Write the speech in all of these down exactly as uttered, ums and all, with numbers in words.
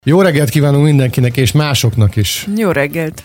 Jó reggelt kívánunk mindenkinek, és másoknak is. Jó reggelt.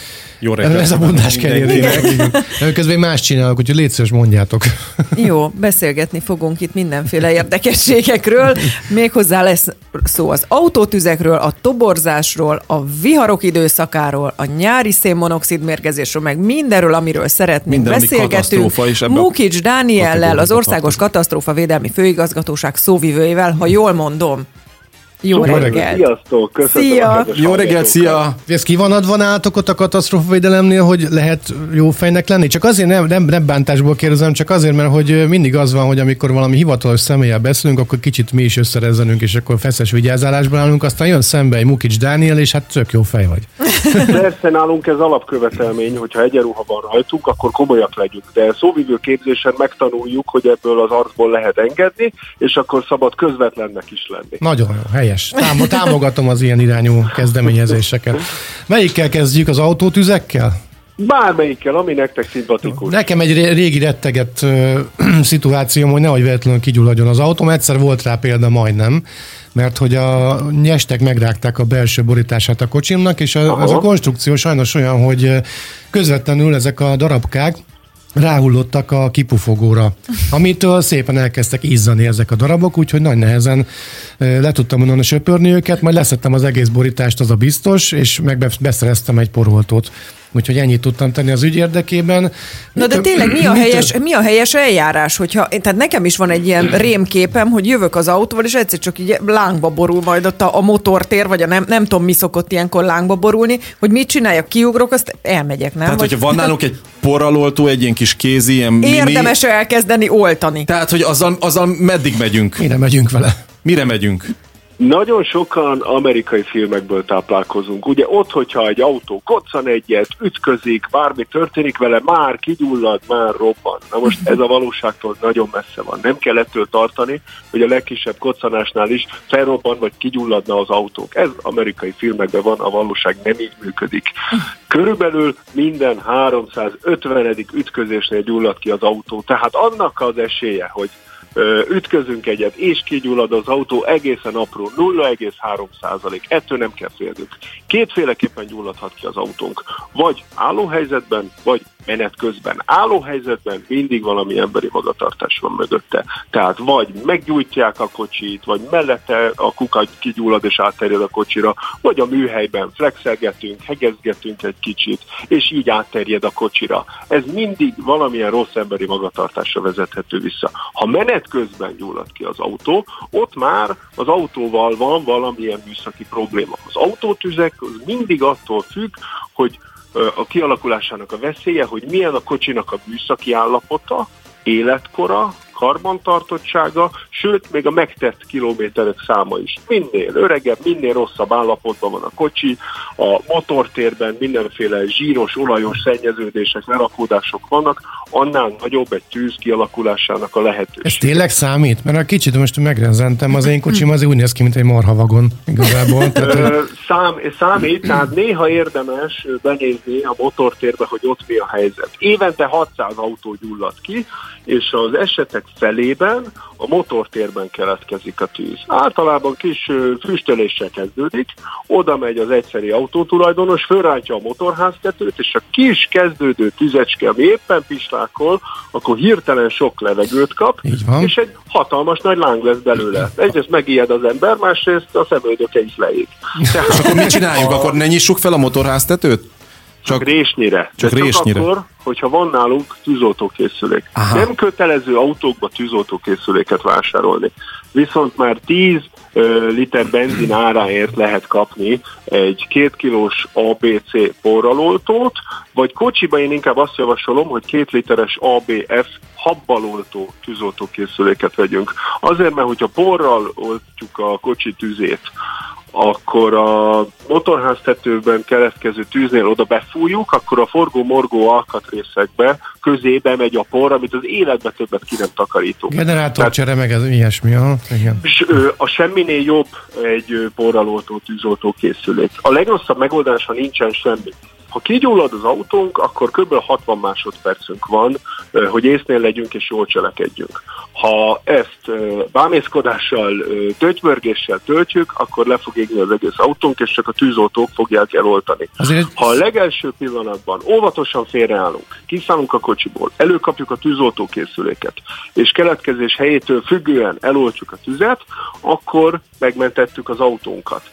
Jó reggelt. Ez a mondás kenyérének. Közben más csinálok, úgyhogy légy szíves, mondjátok. Jó, beszélgetni fogunk itt mindenféle érdekességekről. Méghozzá lesz szó az autótüzekről, a toborzásról, a viharok időszakáról, a nyári szénmonoxid mérgezésről, meg mindenről, amiről szeretnénk Minden, beszélgetünk. Mukics Dániellel, az Országos Katasztrófavédelmi Főigazgatóság szóvivőjével, ha jól mondom. Jó, Jó reggelt! Sziasztok! Köszönöm. Szia! Jó reggelt, szia! Ez ki van adva nálatok ott a katasztrófavédelemnél, hogy lehet jó fejnek lenni? Csak azért nem, nem, nem bántásból kérdezem, csak azért, mert hogy mindig az van, hogy amikor valami hivatalos személlyel beszélünk, akkor kicsit mi is összerezzenünk, és akkor feszes vigyázálásban állunk, aztán jön szembe egy Mukics Dániel, és hát tök jó fej vagy. Persze nálunk ez alapkövetelmény, hogyha egyenruha van rajtunk, akkor komolyak legyünk. De szóvivő képzésen megtanuljuk, hogy ebből az arcból lehet engedni, és akkor szabad közvetlennek is lenni. Nagyon jó, helyes. Tám- támogatom az ilyen irányú kezdeményezéseket. Melyikkel kezdjük, az autótüzekkel? Bármelyikkel, ami nektek szimpatikus. Nekem egy régi rettegett uh, szituációm, hogy nehogy véletlenül kigyulladjon az autóm. Egyszer volt rá példa majdnem, mert hogy a nyestek megrágták a belső borítását a kocsimnak, és a, az a konstrukció sajnos olyan, hogy közvetlenül ezek a darabkák ráhullottak a kipufogóra, amitől szépen elkezdtek izzani ezek a darabok, úgyhogy nagy nehezen le tudtam onnan söpörni őket, majd leszettem az egész borítást, az a biztos, és meg beszereztem egy poroltót. Úgyhogy ennyit tudtam tenni az ügy érdekében. Na de tényleg mi a helyes, mi a helyes eljárás? Hogyha, tehát nekem is van egy ilyen rémképem, hogy jövök az autóval, és egyszer csak így lángba borul majd ott a, a motortér, vagy a nem, nem tudom, mi szokott ilyenkor lángba borulni, hogy mit csináljak, kiugrok, azt elmegyek, nem? Tehát, vagy... hogyha van nálunk egy porraloltó, egy ilyen kis kézi, ilyen mini... Érdemes elkezdeni oltani. Tehát, hogy azzal, azzal meddig megyünk? Mire megyünk vele? Mire megyünk? Nagyon sokan amerikai filmekből táplálkozunk. Ugye ott, hogyha egy autó koccan egyet, ütközik, bármi történik vele, már kigyullad, már robban. Na most ez a valóságtól nagyon messze van. Nem kell ettől tartani, hogy a legkisebb koccanásnál is felrobban vagy kigyulladna az autók. Ez amerikai filmekben van, a valóság nem így működik. Körülbelül minden háromszázötvenedik ütközésnél gyullad ki az autó. Tehát annak az esélye, hogy ütközünk egyet, és kigyullad az autó, egészen apró, nulla egész három százalék. Ettől nem kell félnünk. Kétféleképpen gyulladhat ki az autónk. Vagy állóhelyzetben, vagy menet közben. Állóhelyzetben mindig valami emberi magatartás van mögötte. Tehát vagy meggyújtják a kocsit, vagy mellette a kuka kigyullad és átterjed a kocsira, vagy a műhelyben flexelgetünk, hegezgetünk egy kicsit, és így átterjed a kocsira. Ez mindig valamilyen rossz emberi magatartásra vezethető vissza. Ha menet közben gyullad ki az autó, ott már az autóval van valamilyen műszaki probléma. Az autótüzek az mindig attól függ, hogy a kialakulásának a veszélye, hogy milyen a kocsinak a műszaki állapota, életkora, karbantartottsága, sőt, még a megtett kilométerek száma is. Minél öregebb, minél rosszabb állapotban van a kocsi, a motortérben mindenféle zsíros, olajos szennyeződések, lerakódások vannak, annál nagyobb egy tűz kialakulásának a lehetőség. Ez tényleg számít? Mert a kicsit most megrenzentem, az én kocsim azért úgy néz ki, mint egy marhavagon igazából. Tehát, Szám, számít, tehát néha érdemes benézni a motortérbe, hogy ott mi a helyzet. Évente hatszáz autó gyullad ki, és az esetek felében a motortérben keletkezik a tűz. Általában kis füstöléssel kezdődik, oda megy az egyszeri autótulajdonos, fölrántja a motorháztetőt, és a kis kezdődő tüzecske, ami éppen pislákol, akkor hirtelen sok levegőt kap, és egy hatalmas nagy láng lesz belőle. Egyrészt megijed az ember, másrészt a szemöldöke is leég. Tehát, és akkor mit csináljuk? Akkor ne nyissuk fel a motorháztetőt? Csak résnyire. Csak, csak résnyire. akkor, hogyha van nálunk tűzoltókészülék. Aha. Nem kötelező autókba tűzoltókészüléket vásárolni. Viszont már tíz liter benzin áráért lehet kapni egy két kilós á bé cé porraloltót, vagy kocsiba én inkább azt javasolom, hogy két literes á bé ef habbaloltó tűzoltókészüléket vegyünk. Azért, mert hogyha porral oltjuk a kocsi tüzét, akkor a motorháztetőben keletkező tűznél oda befújjuk, akkor a forgó-morgó alkatrészekbe közébe megy a por, amit az életben többet ki nem takarítunk. Generátorcsere, meg ez ilyesmi, aha. Igen. És a semminél jobb egy porraloltó tűzoltó készülék. A legrosszabb megoldás, ha nincsen semmi. Ha kigyullad az autónk, akkor kb. hatvan másodpercünk van, hogy észnél legyünk és jól cselekedjünk. Ha ezt bámészkodással, töltymörgéssel töltjük, akkor le fog égni az egész autónk, és csak a tűzoltók fogják eloltani. Azért... Ha a legelső pillanatban óvatosan félreállunk, kiszállunk a kocsiból, előkapjuk a tűzoltókészüléket, és keletkezés helyétől függően eloltjuk a tüzet, akkor megmentettük az autónkat.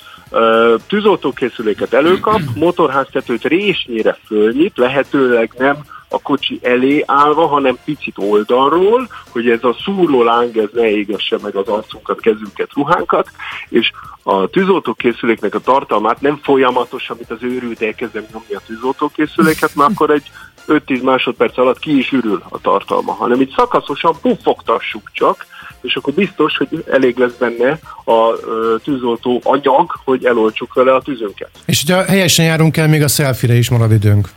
Tűzoltókészüléket előkap, motorháztetőt résnyire fölnyit, lehetőleg nem a kocsi elé állva, hanem picit oldalról, hogy ez a szúrló láng ez ne égesse meg az arcunkat, kezünket, ruhánkat, és a tűzoltókészüléknek a tartalmát nem folyamatosan, mint az őrült elkezdem nyomni a tűzoltókészüléket, mert akkor egy öt-tíz másodperc alatt ki is ürül a tartalma, hanem itt szakaszosan puffogtassuk csak, és akkor biztos, hogy elég lesz benne a tűzoltó anyag, hogy eloltsuk vele a tűzünket. És hogyha helyesen járunk el, még a selfie-re is marad időnk.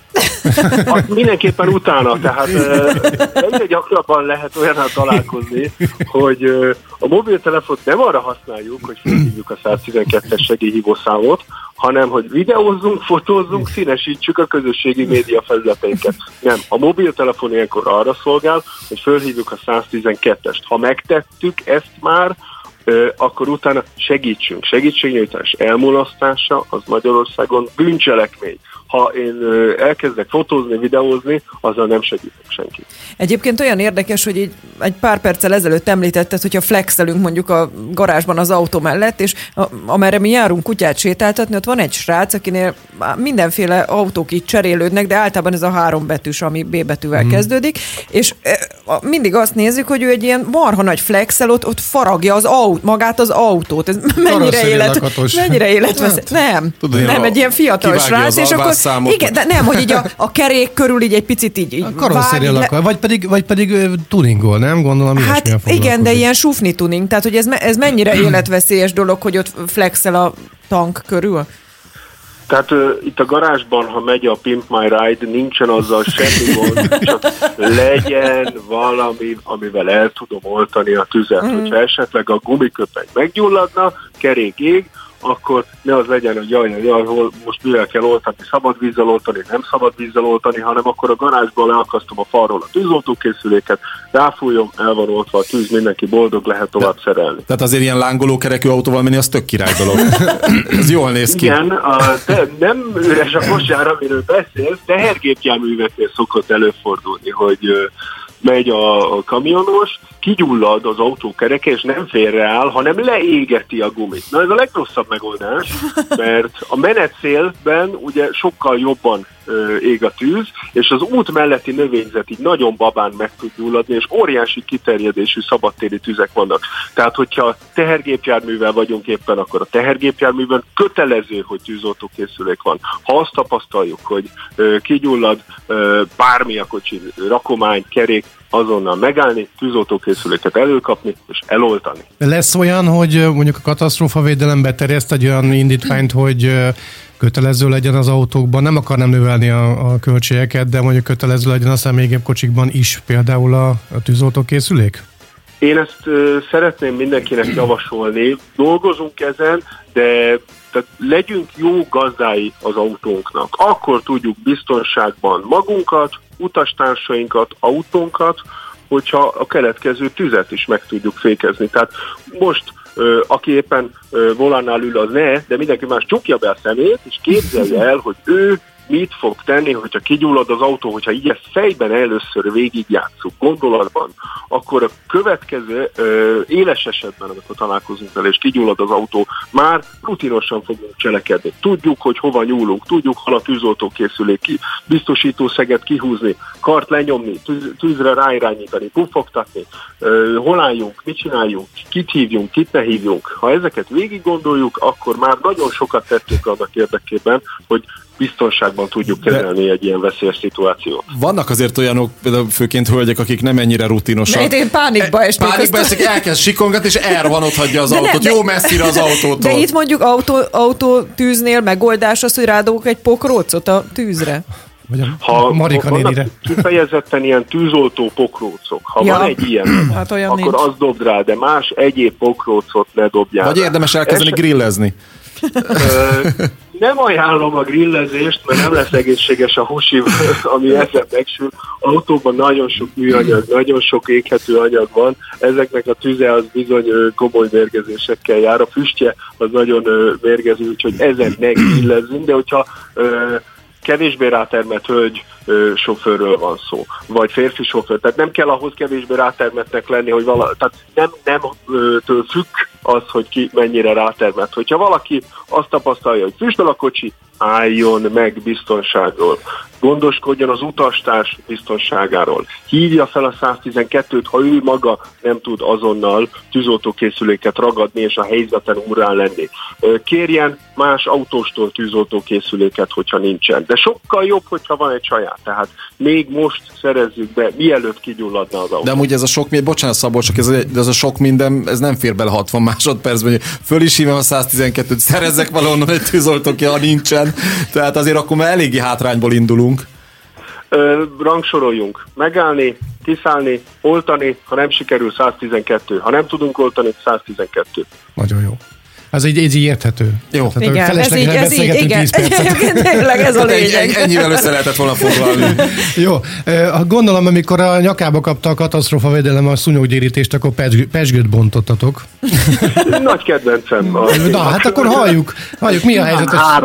Hát mindenképpen utána, tehát egyre gyakrabban lehet olyannal találkozni, hogy a mobiltelefont nem arra használjuk, hogy felhívjuk a száztizenkettes segélyhívószámot, hanem hogy videózzunk, fotózzunk, színesítsük a közösségi média felületeinket. Nem, a mobiltelefon ilyenkor arra szolgál, hogy felhívjuk a száztizenkettest. Ha megtettük ezt már, akkor utána segítsünk. Segítségnyújtás elmulasztása az Magyarországon bűncselekmény. Ha én elkezdek fotózni, videózni, azzal nem segítek senki. Egyébként olyan érdekes, hogy így egy pár perccel ezelőtt említetted, hogyha flexelünk mondjuk a garázsban az autó mellett, és a, amerre mi járunk kutyát sétáltatni, ott van egy srác, akinél mindenféle autók így cserélődnek, de általában ez a három betűs, ami B betűvel mm. kezdődik, és mindig azt nézzük, hogy ő egy ilyen marha nagy flexel, ott, ott faragja az aut, magát az autót. Ez mennyire élet, mennyire életveszély. Nem, Tudod, nem, egy ilyen fiatal srác, és akkor számot. Igen, de nem, hogy így a, a kerék körül így egy picit így, így karosszéria lakar, vagy pedig, vagy pedig tuningol, nem? Gondolom, hát igen, de ilyen sufni tuning, tehát hogy ez, ez mennyire életveszélyes dolog, hogy ott flexel a tank körül? Tehát uh, itt a garázsban, ha megy a Pimp My Ride, nincsen azzal semmi gond, csak legyen valami, amivel el tudom oltani a tüzet. Mm. Hogyha esetleg a gumiköpeny meggyulladna, kerék ég, akkor ne az legyen, hogy jaj, jaj, jaj, hol most mivel kell oltani, szabad vízzel oltani, nem szabad vízzel oltani, hanem akkor a garázsból leakasztom a falról a tűzoltókészüléket, ráfújom, el van oltva a tűz, mindenki boldog, lehet tovább szerelni. Tehát azért ilyen lángoló kerekű autóval menni, az tök király dolog. Ez jól néz ki. Igen, a, te, nem üres a kosár, amiről beszélsz, tehergépjárműveknél szokott előfordulni, hogy megy a, a kamionos, kigyullad az autó kereke, és nem félreáll, hanem leégeti a gumit. Na ez a legrosszabb megoldás, mert a menetszélben ugye sokkal jobban ö, ég a tűz, és az út melletti növényzet így nagyon babán meg tud gyulladni, és óriási kiterjedésű szabadtéri tüzek vannak. Tehát, hogyha tehergépjárművel vagyunk éppen, akkor a tehergépjárműben kötelező, hogy tűzoltókészülék van. Ha azt tapasztaljuk, hogy ö, kigyullad ö, bármi a kocsi, rakomány, kerék, azonnal megállni, tűzoltókészüléket előkapni és eloltani. Lesz olyan, hogy mondjuk a katasztrófavédelem beterjeszt egy olyan indítványt, hogy kötelező legyen az autókban, nem akarnám növelni a, a költségeket, de mondjuk kötelező legyen a személygépkocsikban is például a, a tűzoltókészülék? Én ezt uh, szeretném mindenkinek javasolni. Dolgozunk ezen, de tehát legyünk jó gazdái az autónknak. Akkor tudjuk biztonságban magunkat, utastársainkat, autónkat, hogyha a keletkező tüzet is meg tudjuk fékezni. Tehát most, ö, aki éppen ö, volánnál ül, az ne, de mindenki más csukja be a szemét, és képzelje el, hogy ő mit fog tenni, hogyha kigyullad az autó, hogyha így ezt fejben először végigjátszunk gondolatban, akkor a következő ö, éles esetben, amikor találkozunk vele, és kigyullad az autó, már rutinosan fogunk cselekedni. Tudjuk, hogy hova nyúlunk, tudjuk, hol a tűzoltókészülék, ki, biztosító szeget kihúzni, kart lenyomni, tűz, tűzre ráirányítani, puffogtatni, ö, hol álljunk, mit csináljunk, kit hívjunk, kit ne hívjunk. Ha ezeket végig gondoljuk, akkor már nagyon sokat tettünk annak érdekében, hogy biztonságban tudjuk kezelni De egy ilyen veszélyes szituációt. Vannak azért olyanok, például főként hölgyek, akik nem ennyire rutinosak. De én pánikba esnék. Pánikba esnék, elkezd sikongatni, és elrohan, ott hagyja az de autót. Ne, jó messzire az autótól. De itt mondjuk autó, autótűznél megoldás az, hogy rádogok egy pokrócot a tűzre. Ha vannak kifejezetten ilyen tűzoltó pokrócok, ha ja. van egy ilyen, hát akkor nincs. Azt dobd rá, de más egyéb pokrócot ne dobjál. Vagy érdemes elkezdeni Es- grillezni. Nem ajánlom a grillezést, mert nem lesz egészséges a húsi, ami ezzel megsül. Autóban nagyon sok műanyag, nagyon sok éghető anyag van, ezeknek a tüze az bizony komoly mérgezésekkel jár. A füstje az nagyon mérgező, úgyhogy ezen ne grillezzünk, de hogyha kevésbé rátermett hölgy ö, sofőrről van szó, vagy férfi sofőr, tehát nem kell ahhoz kevésbé rátermettnek lenni, hogy vala, tehát nem, nem ö, től függ az, hogy ki mennyire rátermett. Hogyha valaki azt tapasztalja, hogy füstöl a kocsi, álljon meg biztonságról. Gondoskodjon az utastárs biztonságáról. Hívja fel a száztizenkettőt, ha ő maga nem tud azonnal tűzoltókészüléket ragadni és a helyzeten úrrá lenni. Kérjen más autóstól tűzoltókészüléket, hogyha nincsen. De sokkal jobb, hogyha van egy saját. Tehát még most szerezzük be, mielőtt kigyulladna az autó. De amúgy ez a sok minden, bocsánat Szabolcs, ez a, ez a sok minden, ez nem fér bele hatvan másodpercben, hogy föl is hívom a száztizenkettőt, szerezzek valahonnan egy tűzoltóki, ha nincsen. Tehát azért akkor már eléggé hátrányból indulunk. Ö, rangsoroljunk. Megállni, kiszállni, oltani, ha nem sikerül száztizenkettő. Ha nem tudunk oltani, száztizenkettő. Nagyon jó. Ez így, így érthető. Jó. Tehát igen, ez így, ez így, igen. Tényleg ez a lényeg. Ennyivel össze lehetett volna foglalni. Jó. Gondolom, amikor a nyakába kapta a katasztrófavédelem a szúnyoggyérítést, akkor pesgőt bontottatok. Nagy kedvencem. Na, hát akkor halljuk. Halljuk, mi a helyzet?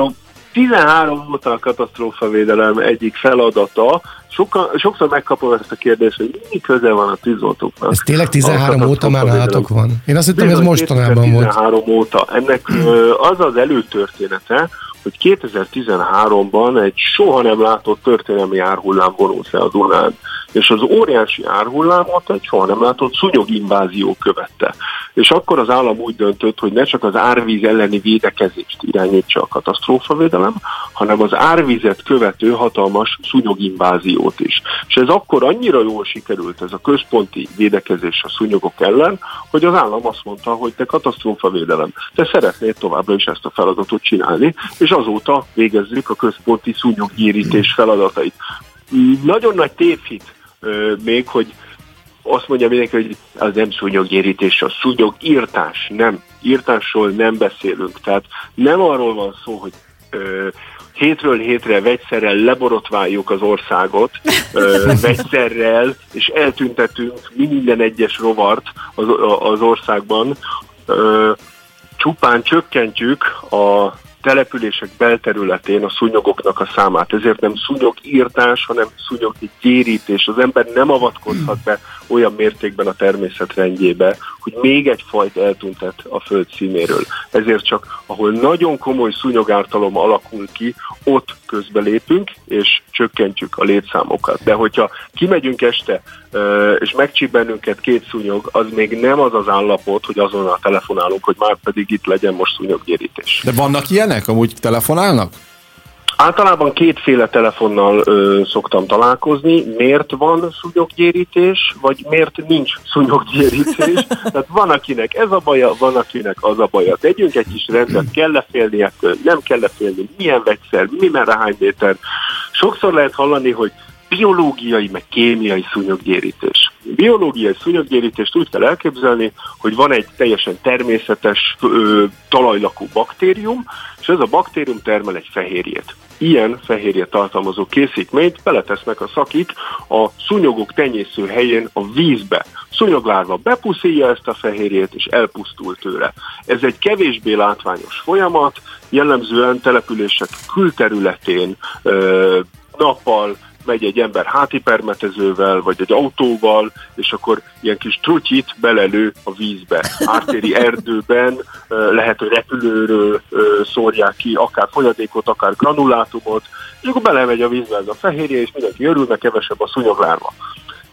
tizenhárom óta a katasztrófavédelem egyik feladata. Soka, sokszor megkapom ezt a kérdést, hogy mi köze van a tűzoltóknak. Ez tényleg tizenhárom óta már nálatok van? Én azt hittem, ez mostanában volt. tizenhárom óta. Ennek az az előtörténete, hogy kétezer-tizenháromban egy soha nem látott történelmi árhullám vonult le a Dunán. És az óriási árhullámot egy soha nem látott szúnyoginvázió követte. És akkor az állam úgy döntött, hogy ne csak az árvíz elleni védekezést irányítsa a katasztrófavédelem, hanem az árvizet követő hatalmas szúnyoginváziót is. És ez akkor annyira jól sikerült, ez a központi védekezés a szúnyogok ellen, hogy az állam azt mondta, hogy te katasztrófavédelem, te szeretnéd továbbra is ezt a feladatot csinálni, és azóta végezzük a központi szúnyoggyérítés feladatait. Nagyon nagy tévhit euh, még, hogy azt mondja mindenki, hogy az nem szúnyoggyérítés, a szúnyogírtás. Nem, írtásról nem beszélünk. Tehát nem arról van szó, hogy euh, hétről hétre vegyszerrel leborotváljuk az országot, euh, vegyszerrel, és eltüntetünk minden egyes rovart az, az országban. Euh, csupán csökkentjük a települések belterületén a szúnyogoknak a számát. Ezért nem szúnyogírtás, hanem szúnyoggyérítés. Az ember nem avatkozhat be olyan mértékben a természet rendjébe, hogy még egy fajt eltüntet a föld színéről. Ezért csak, ahol nagyon komoly szúnyogártalom alakul ki, ott közbelépünk, és csökkentjük a létszámokat. De hogyha kimegyünk este, és megcsíp bennünket két szúnyog, az még nem az az állapot, hogy azonnal telefonálunk, hogy már pedig itt legyen most szúnyoggyérítés. De vannak ilyenek? Amúgy telefonálnak? Általában kétféle telefonnal ö, szoktam találkozni. Miért van szúnyoggyérítés, vagy miért nincs szúnyoggyérítés? Tehát van, akinek ez a baja, van, akinek az a baja. Tegyünk egy kis rendet, kell-e félni ettől, nem kell-e félni, milyen vegyszer, mi merre hány méter. Sokszor lehet hallani, hogy biológiai, meg kémiai szúnyoggyérítés. Biológiai szúnyoggyérítést úgy kell elképzelni, hogy van egy teljesen természetes ö, talajlakó baktérium, és ez a baktérium termel egy fehérjét. Ilyen fehérje tartalmazó készítményt beletesznek a szakik a szúnyogok tenyésző helyén a vízbe. Szúnyoglárva bepuszíja ezt a fehérjét, és elpusztul tőle. Ez egy kevésbé látványos folyamat, jellemzően települések külterületén ö, nappal megy egy ember hátipermetezővel, vagy egy autóval, és akkor ilyen kis trutyit belelő a vízbe. Ártéri erdőben lehet, hogy repülőről szórják ki, akár folyadékot, akár granulátumot, és akkor belemegy a vízbe ez a fehérje, és mindenki örül, mert kevesebb a szúnyoglárva.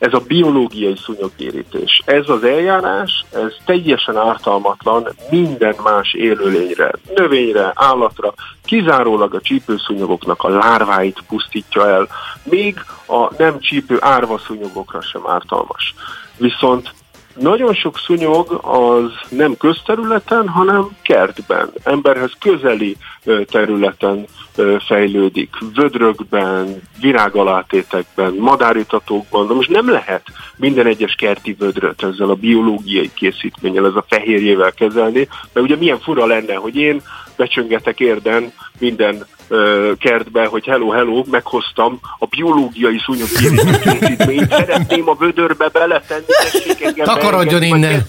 Ez a biológiai szúnyoggyérítés. Ez az eljárás, ez teljesen ártalmatlan minden más élőlényre, növényre, állatra, kizárólag a csípőszúnyogoknak a lárváit pusztítja el, még a nem csípő árvaszúnyogokra sem ártalmas. Viszont nagyon sok szúnyog az nem közterületen, hanem kertben, emberhez közeli területen fejlődik, vödrökben, virágalátétekben, madáritatókban, de most nem lehet minden egyes kerti vödröt ezzel a biológiai készítménnyel, ez a fehérjével kezelni, mert ugye milyen fura lenne, hogy én becsöngetek érden minden uh, kertbe, hogy hello, hello, meghoztam a biológiai szúnyoggyérítés készítményt, szeretném a vödörbe beletenni, tessék engem. Takarodjon innen!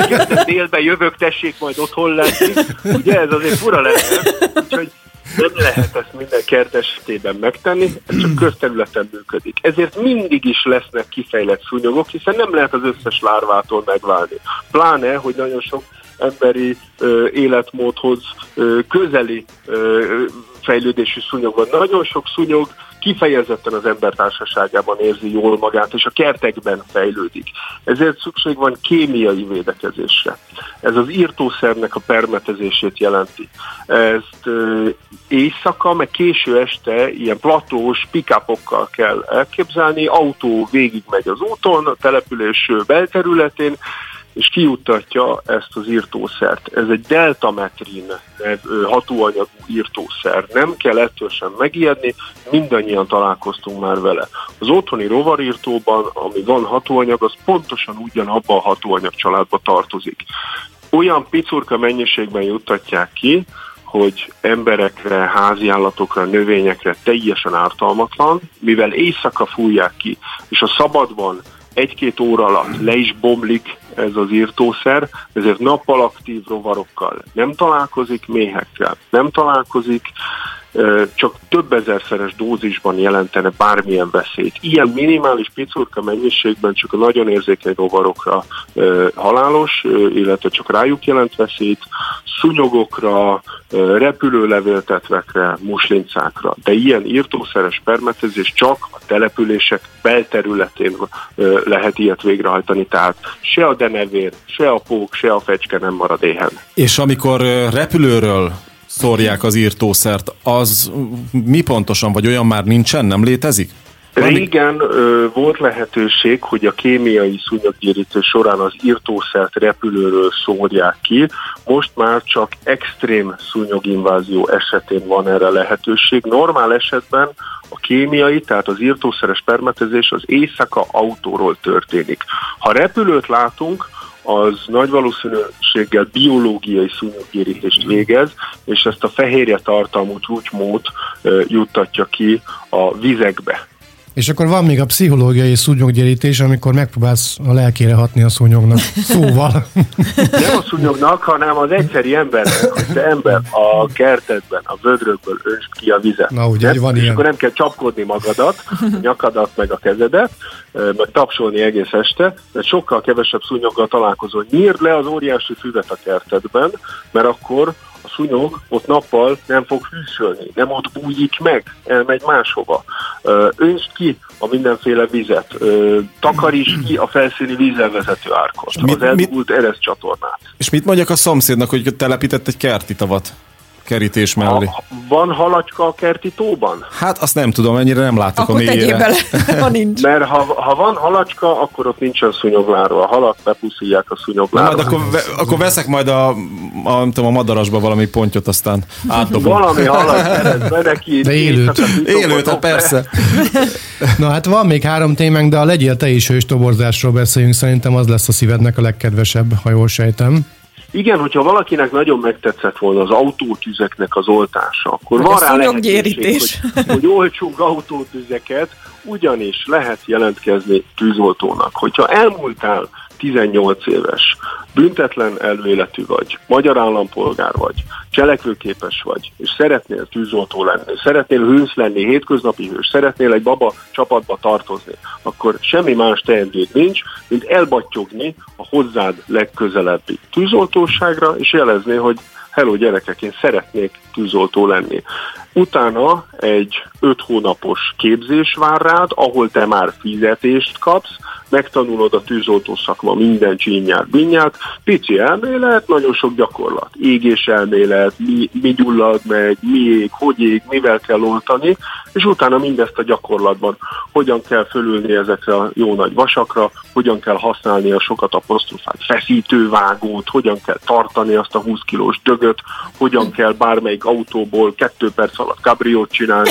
Délbe jövök, tessék majd otthon lenni. Ugye ez azért fura lenne, úgyhogy nem lehet ezt minden kert esetében megtenni, ez csak közterületen működik. Ezért mindig is lesznek kifejlett szúnyogok, hiszen nem lehet az összes lárvától megválni. Pláne, hogy nagyon sok emberi ö, életmódhoz ö, közeli ö, fejlődésű szúnyog van. Nagyon sok szúnyog kifejezetten az ember társaságában érzi jól magát, és a kertekben fejlődik. Ezért szükség van kémiai védekezésre. Ez az írtószernek a permetezését jelenti. Ezt ö, éjszaka, meg késő este ilyen platós pick-upokkal kell elképzelni, autó végigmegy az úton, a település belterületén, és kijuttatja ezt az írtószert. Ez egy deltametrin hatóanyagú írtószer. Nem kell ettől sem megijedni, mindannyian találkoztunk már vele. Az otthoni rovarírtóban, ami van hatóanyag, az pontosan ugyanabba a hatóanyag családba tartozik. Olyan picurka mennyiségben juttatják ki, hogy emberekre, háziállatokra, növényekre teljesen ártalmatlan, mivel éjszaka fújják ki, és a szabadban egy-két óra alatt le is bomlik ez az írtószer, ezért nappal aktív rovarokkal nem találkozik, méhekkel nem találkozik, csak több ezerszeres dózisban jelentene bármilyen veszélyt. Ilyen minimális picurka mennyiségben csak a nagyon érzékeny rovarokra halálos, illetve csak rájuk jelent veszélyt, szúnyogokra, repülőlevéltetvekre, muslincákra. De ilyen írtószeres permetezés csak a települések belterületén lehet ilyet végrehajtani, tehát se a denevér, se a pók, se a fecske nem marad éhen. És amikor repülőről szórják az írtószert, az mi pontosan, vagy olyan már nincsen, nem létezik? Régen ö, volt lehetőség, hogy a kémiai szúnyoggyérítés során az írtószert repülőről szórják ki, most már csak extrém szúnyoginvázió esetén van erre lehetőség. Normál esetben a kémiai, tehát az írtószeres permetezés az éjszaka autóról történik. Ha repülőt látunk, az nagy valószínűséggel biológiai szúnyoggyérítést végez, és ezt a fehérje tartalmú csúcsmót uh, juttatja ki a vizekbe. És akkor van még a pszichológiai szúnyoggyérítés, amikor megpróbálsz a lelkére hatni a szúnyognak. Szóval. Nem a szúnyognak, hanem az egyszeri embernek, hogy te ember a kertedben, a vödrökből öntsd ki a vizet. Na ugye, van és ilyen. akkor nem kell csapkodni magadat, a nyakadat meg a kezedet, meg tapsolni egész este, mert sokkal kevesebb szúnyoggal találkozol. Nyírd le az óriási füvet a kertedben, mert akkor a szúnyog ott nappal nem fog hűsölni, nem ott bújik meg, elmegy máshova. Öntsd ki a mindenféle vizet, takarítsd ki a felszíni vízzel vezető árkot, mit, az eldugult ereszcsatornát. És mit mondjak a szomszédnak, hogy telepített egy kerti tavat kerítés mellé? Ha van halacska a kerti tóban? Hát azt nem tudom, ennyire nem látok akkor a mélyére. Akkor tegyél bele, ha nincs. Mert ha, ha van halacska, akkor ott nincsen szúnyogláró. A halak bepuszíják a szúnyogláró. Majd akkor, ve, akkor veszek majd a, a, nem tudom, a madarasba valami pontyot, aztán átdobom. Valami halat szerez be neki. De élőt. Élőt, hát persze. Na hát van még három témánk, de a legyél te is hős toborzásról beszéljünk. Szerintem az lesz a szívednek a legkedvesebb, ha jól sejtem. Igen, hogyha valakinek nagyon megtetszett volna az autótüzeknek az oltása, akkor van rá lehetőség, hogy, hogy oltsunk autótüzeket, ugyanis lehet jelentkezni tűzoltónak. Hogyha elmúltál tizennyolc éves, büntetlen előéletű vagy, magyar állampolgár vagy, cselekvőképes vagy, és szeretnél tűzoltó lenni, szeretnél hős lenni, hétköznapi hős, szeretnél egy baba csapatba tartozni, akkor semmi más teendőd nincs, mint elbattyogni a hozzád legközelebbi tűzoltóságra, és jelezni, hogy hello gyerekek, én szeretnék tűzoltó lenni. Utána egy öt hónapos képzés vár rád, ahol te már fizetést kapsz, megtanulod a tűzoltó szakma minden csínyát, binyát, pici elmélet, nagyon sok gyakorlat. Égés elmélet, mi, mi gyullad meg, mi ég, hogy ég, mivel kell oltani, és utána mindezt a gyakorlatban, hogyan kell fölülni ezekre a jó nagy vasakra, hogyan kell használni a sokat apostrofált feszítővágót, hogyan kell tartani azt a húsz kilós dögöt, hogyan kell bármelyik autóból kettő perc alatt kabriót csinálni.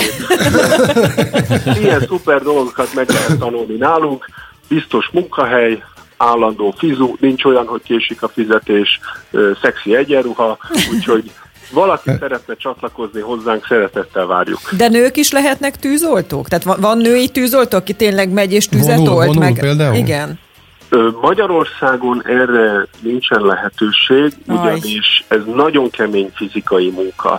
Ilyen szuper dolgokat meg lehet tanulni nálunk. Biztos munkahely, állandó fizu, nincs olyan, hogy késik a fizetés, szexi egyenruha, úgyhogy valaki szeretne csatlakozni hozzánk, szeretettel várjuk. De nők is lehetnek tűzoltók? Tehát van, van női tűzoltó, aki tényleg megy és tüzet vonul, olt vonul meg? Például? Igen. Magyarországon erre nincsen lehetőség, ugyanis ez nagyon kemény fizikai munka.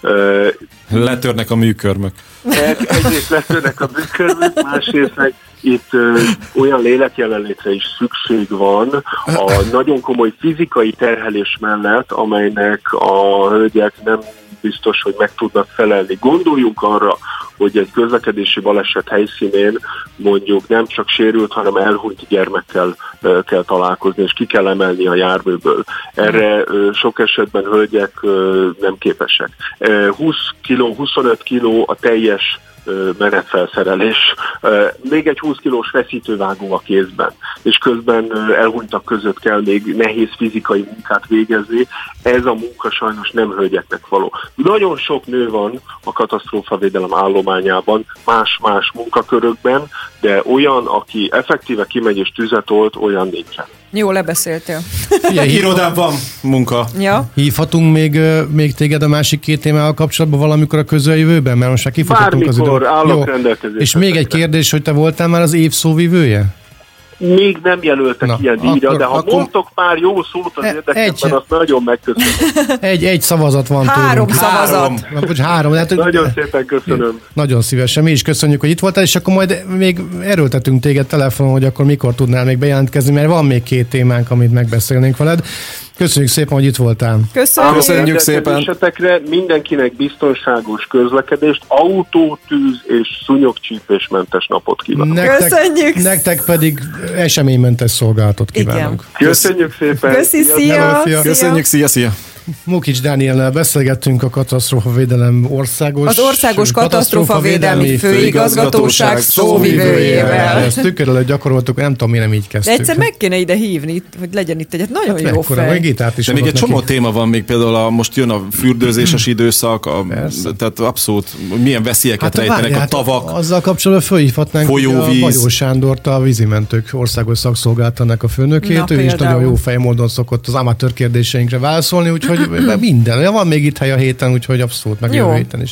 Letörnek a műkörmök. Egyrészt letörnek a műkörmök, másrészt meg itt ö, olyan lélekjelenlétre is szükség van a nagyon komoly fizikai terhelés mellett, amelynek a hölgyek nem biztos, hogy meg tudnak felelni. Gondoljunk arra, hogy egy közlekedési baleset helyszínén mondjuk nem csak sérült, hanem elhunyt gyermekkel uh, kell találkozni, és ki kell emelni a járműből. Erre uh, sok esetben hölgyek uh, nem képesek. Uh, húsz kiló, huszonöt kiló a teljes menetfelszerelés. Még egy húsz kilós feszítővágó a kézben, és közben elhunytak között kell még nehéz fizikai munkát végezni. Ez a munka sajnos nem hölgyeknek való. Nagyon sok nő van a katasztrófavédelem állományában, más-más munkakörökben, de olyan, aki effektíve kimegy és tüzet olt, olyan nincsen. Jó, lebeszéltél. Ilyen irodán van munka. Ja. Hívhatunk még, még téged a másik két témával kapcsolatban valamikor a közeljövőben? Mert most már kifutottunk az Bármikor időt. állok rendelkezésre. És még egy kérdés, hogy te voltál már az év szóvivője? Még nem jelöltek Na, ilyen díjra, akkor- de ha akkor- mondtok pár jó szót az E- érdekében, egy- azt nagyon megköszönöm. Egy, egy szavazat van Három tőlünk. szavazat. Vagy három. Hát, hogy- Nagyon szépen köszönöm. Nagyon szívesen. Mi is köszönjük, hogy itt voltál, és akkor majd még erőltetünk téged telefonon, hogy akkor mikor tudnál még bejelentkezni, mert van még két témánk, amit megbeszélnénk veled. Köszönjük szépen, hogy itt voltál. Köszönjük. Köszönjük szépen. Rendelkezésetekre mindenkinek biztonságos közlekedést, autó, tűz és szúnyogcsípésmentes napot kívánok. Köszönjük. Nektek pedig eseménymentes szolgálatot kívánunk. Köszönjük szépen! Köszi, Sziasztok! szia. Szia. Köszönjük, szia, szia! Mukics Dániellel beszélgettünk a Katasztrófavédelem országos... Az Országos Katasztrófavédelmi Főigazgatóság szóvivőjével. Ezt tükör előtt gyakoroltuk, nem tudom, mi nem így De kezdtük. egyszer meg kéne ide hívni, hogy legyen itt egy nagyon jó Ekkora, fej. meg gitárt is De még egy adott csomó neki. téma van még, például a, most jön a fürdőzéses időszak, a, Persze. tehát abszolút milyen veszélyeket Hát, rejtenek várjál, a hát tavak. azzal kapcsolatban fölhívhatnánk Folyóvíz. a Bajó Sándort, a vízimentők országos szakszolgáltatának a főnökét. Na, Ő is például. nagyon jó fejmódon szokott az amatőr kérdéseinkre válaszolni, úgyhogy minden. Van még itt hely a héten, úgyhogy abszolút meg Jó. jövő héten is.